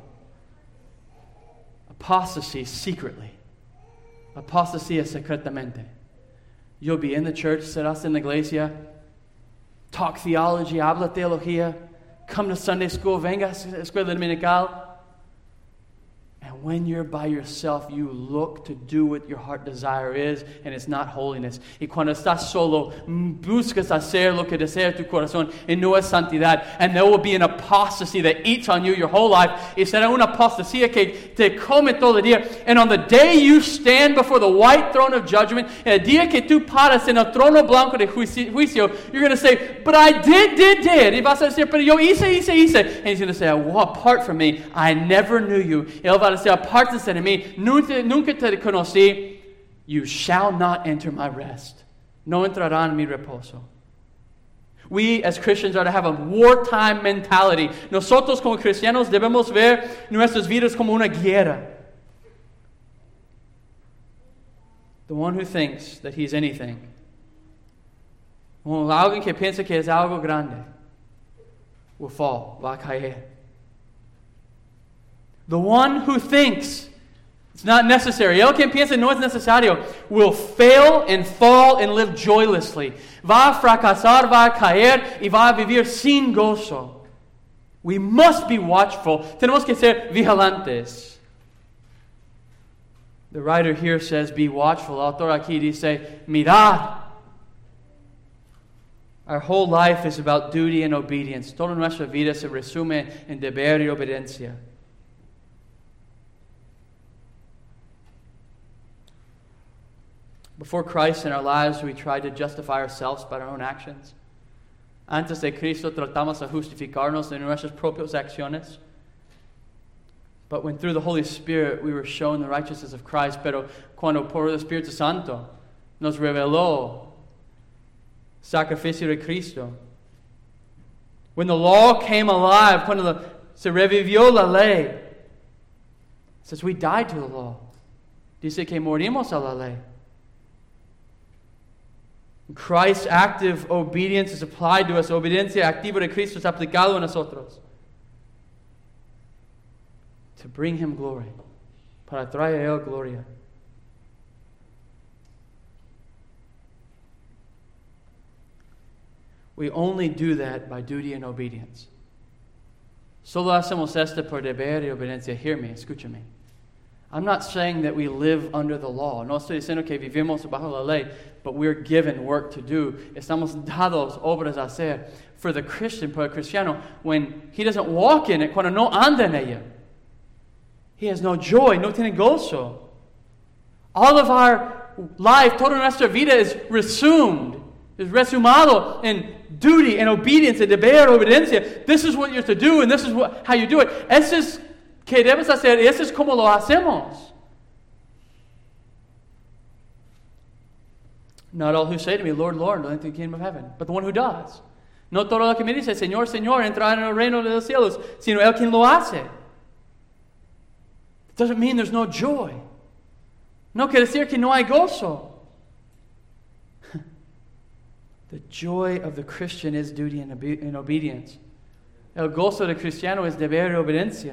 Apostasy secretly. Apostasía secretamente. You'll be in the church, serás en la iglesia, talk theology, habla teología, come to Sunday school, venga a escuela dominical, and And when you're by yourself, you look to do what your heart desire is, and it's not holiness. Y cuando estás solo, buscas hacer lo que desea tu corazón, y no es santidad. And there will be an apostasy that eats on you your whole life. Y será una apostasía que te come todo el día. And on the day you stand before the white throne of judgment, el día que tú paras en el trono blanco de juicio, you're going to say, but I did, did, did. Y vas a decir, pero yo hice, hice, hice. And he's going to say, well, apart from me, I never knew you. Y él va a decir, apártense de mí, nunca, nunca te conocí. You shall not enter my rest. No entrarán en mi reposo. We as Christians are to have a wartime mentality. Nosotros como cristianos debemos ver nuestras vidas como una guerra. The one who thinks that he's anything, o alguien que piensa que es algo grande, will fall, va a caer. The one who thinks it's not necessary, el que piensa no es necesario, will fail and fall and live joylessly. Va a fracasar, va a caer y va a vivir sin gozo. We must be watchful. Tenemos que ser vigilantes. The writer here says, be watchful. El autor aquí dice, mirad. Our whole life is about duty and obedience. Toda nuestra vida se resume en deber y obediencia. Before Christ in our lives, we try to justify ourselves by our own actions. Antes de Cristo, tratamos de justificarnos de nuestras propias acciones. But when through the Holy Spirit we were shown the righteousness of Christ, pero cuando por el Espíritu Santo nos reveló sacrificio de Cristo. When the law came alive, cuando la, se revivió la ley, it says we died to the law. Dice que morimos a la ley. Christ's active obedience is applied to us. Obediencia activa de Cristo es aplicado a nosotros. To bring Him glory. Para traer a Él gloria. We only do that by duty and obedience. Solo hacemos esto por deber y obediencia. Hear me, escúchame. I'm not saying that we live under the law. No estoy diciendo que vivimos bajo la ley, but we're given work to do. Estamos dados obras a hacer. For the Christian, for el cristiano, when he doesn't walk in it, cuando no anda en ella, he has no joy, no tiene gozo. All of our life, toda nuestra vida is resumed, is resumado en duty and obedience, and deber, obediencia. This is what you're to do, and this is what, how you do it. Eso es que debes hacer, y eso es como lo hacemos. Not all who say to me, Lord, Lord, will enter the kingdom of heaven, but the one who does. No todo lo que me dice, Señor, Señor, entrar en el reino de los cielos, sino el quien lo hace. It doesn't mean there's no joy. No quiere decir que no hay gozo. The joy of the Christian is duty and, obe- and obedience. El gozo del cristiano es deber y obediencia.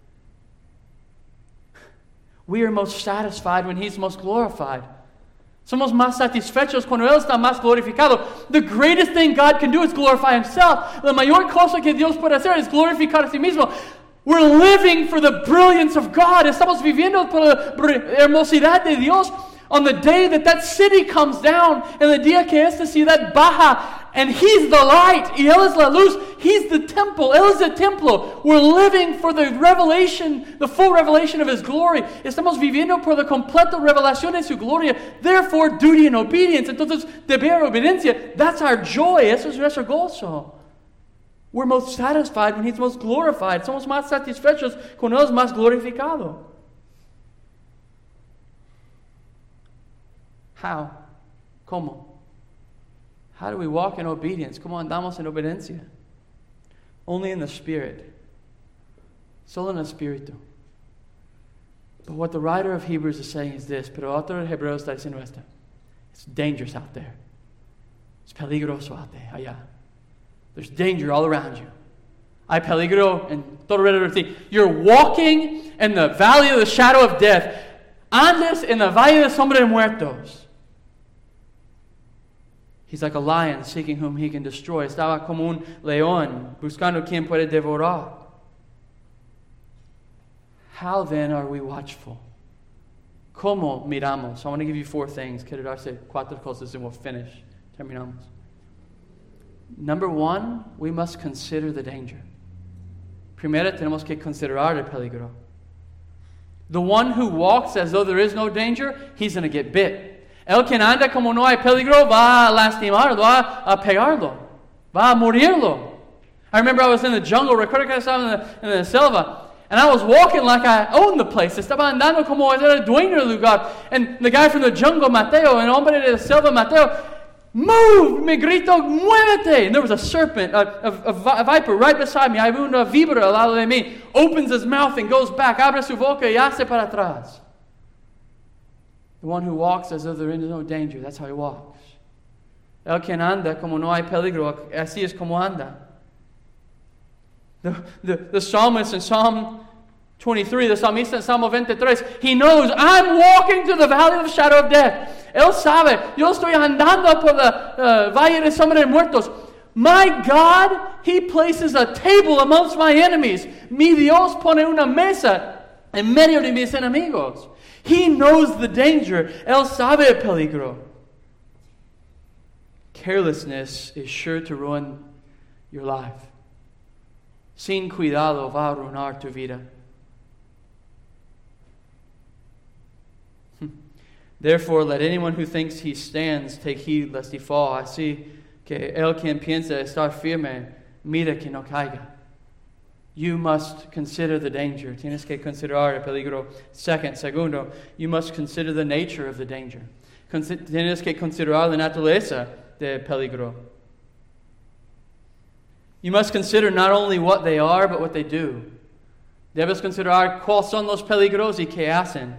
We are most satisfied when He's most glorified. Somos más satisfechos cuando Él está más glorificado. The greatest thing God can do is glorify Himself. La mayor cosa que Dios puede hacer es glorificar a sí mismo. We're living for the brilliance of God. Estamos viviendo por la hermosidad de Dios. On the day that that city comes down, en el día que esta ciudad baja, and He's the light, y Él es la luz, He's the temple, Él es el templo. We're living for the revelation, the full revelation of His glory. Estamos viviendo por la completa revelación de su gloria. Therefore, duty and obedience. Entonces, deber obediencia, that's our joy, eso es nuestro gozo. We're most satisfied when He's most glorified. Somos más satisfechos cuando Él es más glorificado. How? ¿Cómo? How do we walk in obedience? ¿Cómo andamos en obediencia? Only in the Spirit. Solo en el Espíritu. But what the writer of Hebrews is saying is this, pero el autor de Hebreos está diciendo esto. It's dangerous out there. It's peligroso out there, allá. There's danger all around you. Hay peligro en todo alrededor de ti. You're walking in the valley of the shadow of death. Andes en el valle de sombra de muertos. He's like a lion seeking whom he can destroy. Estaba como un león buscando quien puede devorar. How then are we watchful? ¿Cómo miramos? I want to give you four things. Quiero darse cuatro cosas and we'll finish. Terminamos. Number one, we must consider the danger. Primero, tenemos que considerar el peligro. The one who walks as though there is no danger, he's going to get bit. El que anda como no hay peligro va a lastimarlo, va a pegarlo, va a morirlo. I remember I was in the jungle, recuerdo que estaba en la, en la selva, and I was walking like I owned the place. Estaba andando como era dueño del lugar. And the guy from the jungle, Mateo, el hombre de la selva, Mateo, move! Me grito, muévete! And there was a serpent, a, a, a viper right beside me. Hay una víbora al lado de mí. Opens his mouth and goes back. Abre su boca y hace para atrás. The one who walks as though there is no danger. That's how he walks. El que anda como no hay peligro. Así es como anda. The, the, the psalmist in Psalm twenty-three, the psalmista in Salmo veintitrés, he knows, I'm walking through the valley of the shadow of death. Él sabe, yo estoy andando por the uh, valle de sombra de muertos. My God, He places a table amongst my enemies. Mi Dios pone una mesa en medio de mis enemigos. He knows the danger. Él sabe el peligro. Carelessness is sure to ruin your life. Sin cuidado va a arruinar tu vida. Therefore, let anyone who thinks he stands take heed lest he fall. Así que el quien piensa estar firme, mira que no caiga. You must consider the danger. Tienes que considerar el peligro. Second, segundo, you must consider the nature of the danger. Tienes que considerar la naturaleza del peligro. You must consider not only what they are, but what they do. Debes considerar cuáles son los peligros y qué hacen.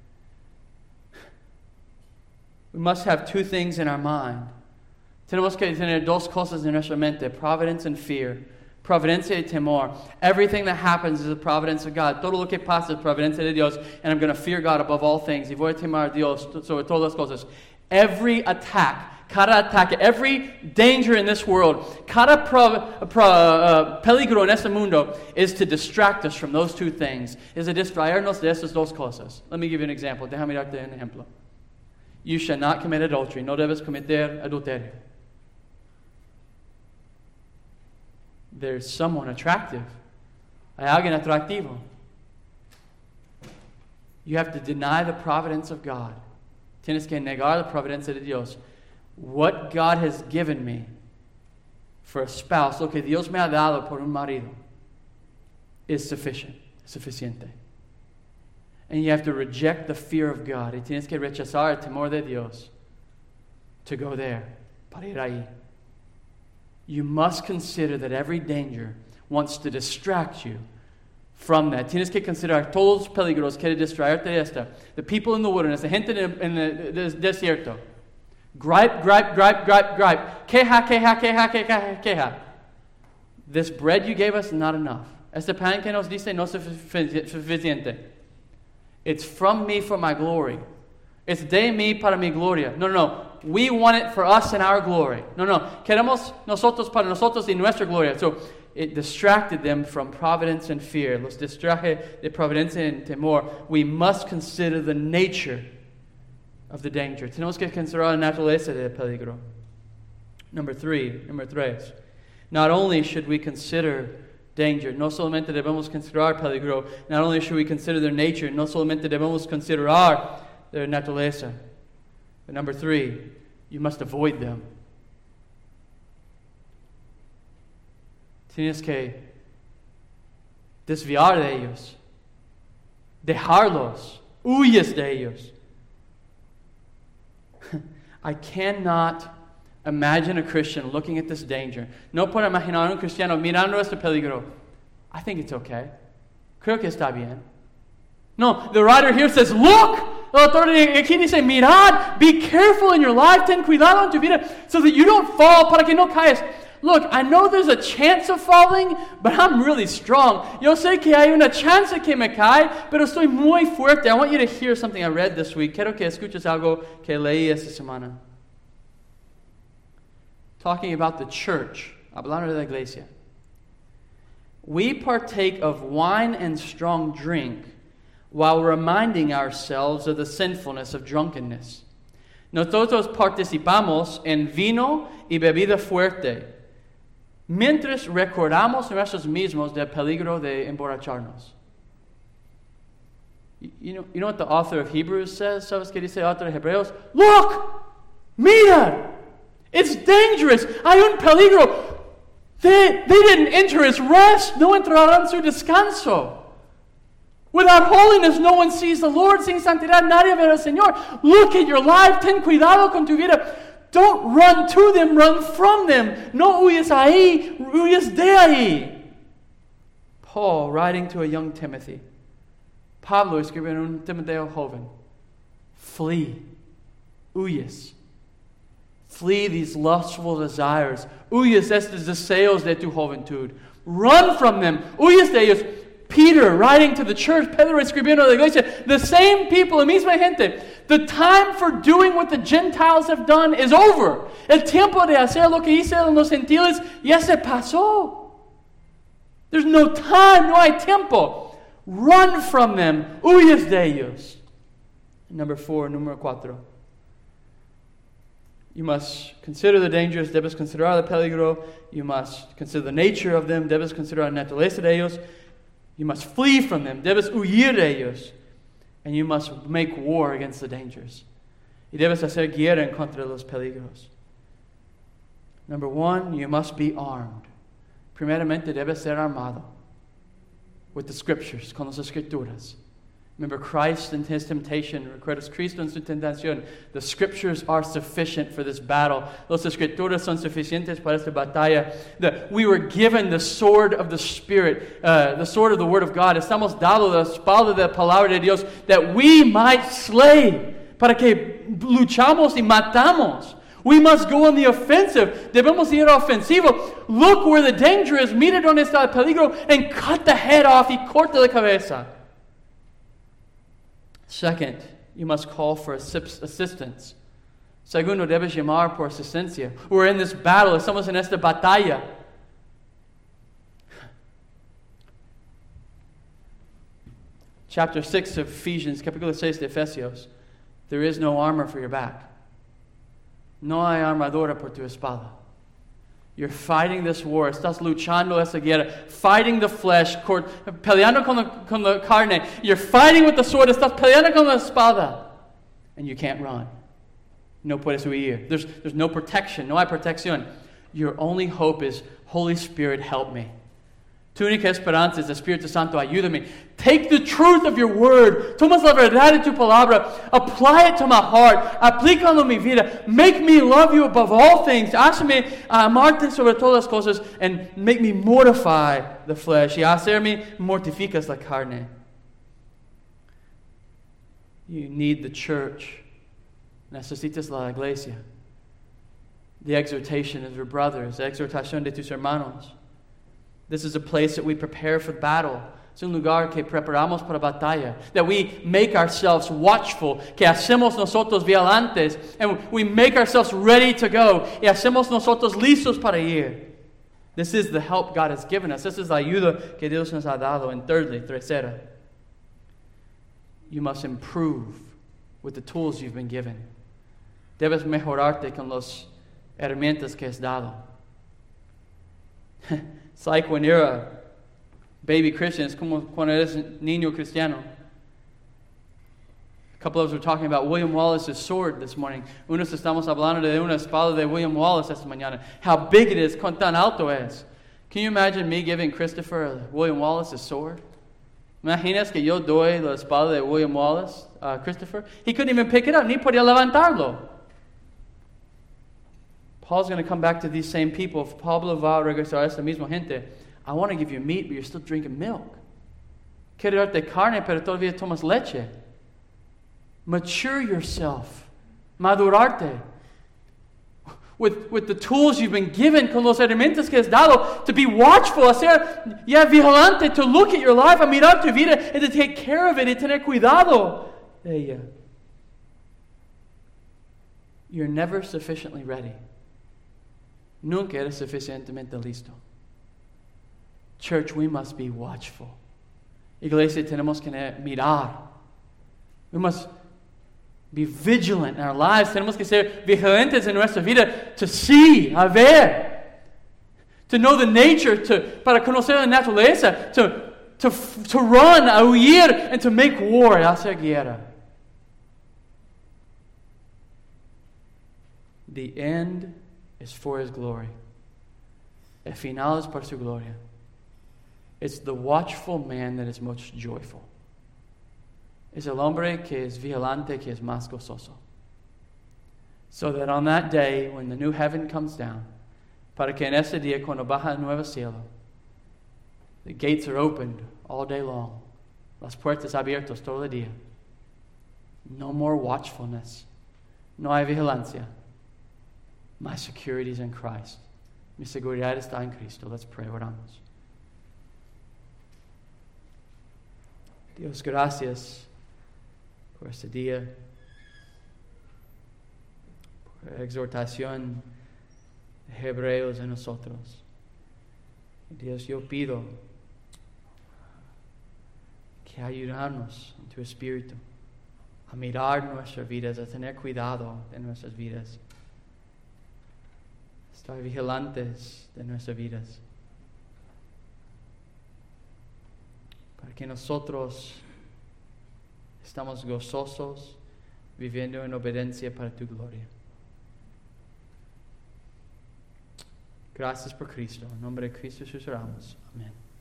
We must have two things in our mind. Tenemos que tener dos cosas en nuestra mente, providence and fear. Providencia y temor. Everything that happens is the providence of God. Todo lo que pasa es providencia de Dios, and I'm going to fear God above all things. Y voy a temor a Dios sobre todas las cosas. Every attack, cada ataque, every danger in this world, cada pro, pro, uh, peligro en este mundo is to distract us from those two things. Is to distraernos de esas dos cosas. Let me give you an example. Déjame darte un ejemplo. You shall not commit adultery. No debes cometer adulterio. There's someone attractive. Hay alguien atractivo. You have to deny the providence of God. Tienes que negar la providencia de Dios. What God has given me for a spouse, lo que Dios me ha dado por un marido, is sufficient, suficiente. And you have to reject the fear of God. Y tienes que rechazar el temor de Dios to go there, para ir ahí. You must consider that every danger wants to distract you from that. Tienes que considerar todos los peligros que distraerte de esta. The people in the wilderness, the gente en el desierto. Gripe, gripe, gripe, gripe, gripe. Queja, queja, queja, queja, queja. This bread you gave us is not enough. Este pan que nos dice no es suficiente. It's from me for my glory. It's de mí para mi gloria. No, no, no. We want it for us and our glory. No, no. Queremos nosotros para nosotros y nuestra gloria. So it distracted them from providence and fear. Los distraje de providencia y temor. We must consider the nature of the danger. Tenemos que considerar la naturaleza del peligro. Number three. Number tres. Not only should we consider danger, no solamente debemos considerar peligro. Not only should we consider their nature, no solamente debemos considerar their naturaleza. But number three, you must avoid them. Tienes que desviar de ellos, dejarlos, huyes de ellos. I cannot imagine a Christian looking at this danger. No puedo imaginar un cristiano mirando este peligro. I think it's okay. Creo que está bien. No, the writer here says, look! El autor aquí dice, mirad, be careful in your life, ten cuidado en tu vida, so that you don't fall, para que no caes. Look, I know there's a chance of falling, but I'm really strong. Yo sé que hay una chance que me cae, pero estoy muy fuerte. I want you to hear something I read this week. Quiero que escuches algo que leí esta semana. Talking about the church, hablando de la iglesia. We partake of wine and strong drink while reminding ourselves of the sinfulness of drunkenness. Nosotros participamos en vino y bebida fuerte, mientras recordamos nosotros mismos del peligro de emborracharnos. You know, you know what the author of Hebrews says? ¿Sabes qué dice el autor de Hebreos? Look! Mira! It's dangerous! Hay un peligro! They, they didn't enter his rest. No entrarán su descanso. Without holiness, no one sees the Lord. Sin santidad, nadie verá al Señor. Look at your life. Ten cuidado con tu vida. Don't run to them, run from them. No huyes ahí, huyes de ahí. Paul, writing to a young Timothy. Pablo escribiendo a un Timoteo joven. Flee. Huyes. Flee these lustful desires. Huyes estos deseos de tu juventud. Run from them. Huyes de ellos. Peter, writing to the church, Pedro escribiendo a la iglesia, the same people, la misma gente. The time for doing what the Gentiles have done is over. El tiempo de hacer lo que hicieron los gentiles ya se pasó. There's no time, no hay tiempo. Run from them. Huyes de ellos. Number four, número cuatro. You must consider the dangers, debes considerar el peligro. You must consider the nature of them, debes considerar la naturaleza de ellos. You must flee from them, debes huir de ellos. And you must make war against the dangers. Y debes hacer guerra en contra de los peligros. Number one, you must be armed. Primeramente, debes ser armado with the scriptures, con las escrituras. Remember Christ in his temptation. Recuerdas Cristo en su tentación. The scriptures are sufficient for this battle. Las escrituras son suficientes para esta batalla. The, we were given the sword of the Spirit, uh, the sword of the Word of God. Estamos dados la espada de la palabra de Dios that we might slay, para que luchamos y matamos. We must go on the offensive. Debemos ir ofensivo. Look where the danger is. Mira donde está el peligro and cut the head off y corta la cabeza. Second, you must call for assistance. Segundo, debes llamar por asistencia. We're in this battle. Estamos en esta batalla. Chapter six of Ephesians, capítulo seis de Efesios. There is no armor for your back. No hay armadura por tu espalda. You're fighting this war. Estás luchando esa guerra. Fighting the flesh. Peleando con la, con la carne. You're fighting with the sword. Estás peleando con la espada. And you can't run. No puedes huir. There's, there's no protection. No hay protección. Your only hope is, Holy Spirit, help me. Tu única esperanza es, Espíritu Santo, ayúdame. Take the truth of your word. Tomas la verdad de tu palabra. Apply it to my heart. Aplícalo en mi vida. Make me love you above all things. Hazme amarte sobre todas las cosas. And make me mortify the flesh. Y hacerme mortificas la carne. You need the church. Necesitas la iglesia. The exhortation of your brothers. La exhortación de tus hermanos. This is a place that we prepare for battle. Es un lugar que preparamos para batalla. That we make ourselves watchful. Que hacemos nosotros vigilantes. And we make ourselves ready to go. Y hacemos nosotros listos para ir. This is the help God has given us. This is la ayuda que Dios nos ha dado. And thirdly, tercera, you must improve with the tools you've been given. Debes mejorarte con las herramientas que has dado. It's like when you're a baby Christian. It's como cuando eres niño cristiano. A couple of us were talking about William Wallace's sword this morning. Unos estamos hablando de una espada de William Wallace esta mañana. How big it is, cuán tan alto es. Can you imagine me giving Christopher William Wallace's sword? ¿Imaginas que yo doy la espada de William Wallace a uh, Christopher? He couldn't even pick it up, ni podía levantarlo. Paul's going to come back to these same people. If Pablo va a regresar a esta misma gente, I want to give you meat, but you're still drinking milk. Quiero darte carne, pero todavía tomas leche. Mature yourself. Madurarte. With, with the tools you've been given, con los herramientas que has dado, to be watchful, a ser ya vigilante, to look at your life, a mirar tu vida, and to take care of it, y tener cuidado de ella. You're never sufficiently ready. Nunca eres suficientemente listo. Church, we must be watchful. Iglesia, tenemos que mirar. We must be vigilant in our lives. Tenemos que ser vigilantes en nuestra vida to see, a ver, to know the nature, to, para conocer la naturaleza, to, to, to run, a huir, and to make war, hacer guerra. The end is for His glory. El final es por su gloria. It's the watchful man that is most joyful. Es el hombre que es vigilante, que es más gozoso. So that on that day, when the new heaven comes down, para que en ese día, cuando baja el nuevo cielo, the gates are opened all day long. Las puertas abiertas todo el día. No more watchfulness. No hay vigilancia. My security is in Christ. Mi seguridad está en Cristo. Let's pray. Oramos. Dios, gracias por este día, por la exhortación de Hebreos en nosotros. Dios, yo pido que ayudarnos en tu espíritu a mirar nuestras vidas, a tener cuidado de nuestras vidas, estar vigilantes de nuestras vidas, para que nosotros estamos gozosos viviendo en obediencia para tu gloria. Gracias por Cristo. En nombre de Cristo Jesús oramos. Amén.